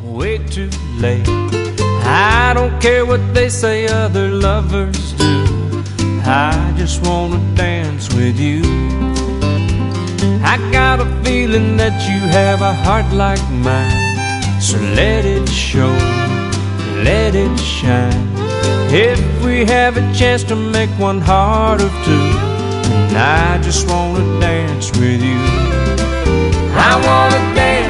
way too late. I don't care what they say other lovers do, I just wanna dance with you. I got a feeling that you have a heart like mine, so let it show, let it shine. If we have a chance to make one heart of two, and I just wanna dance with you. I wanna dance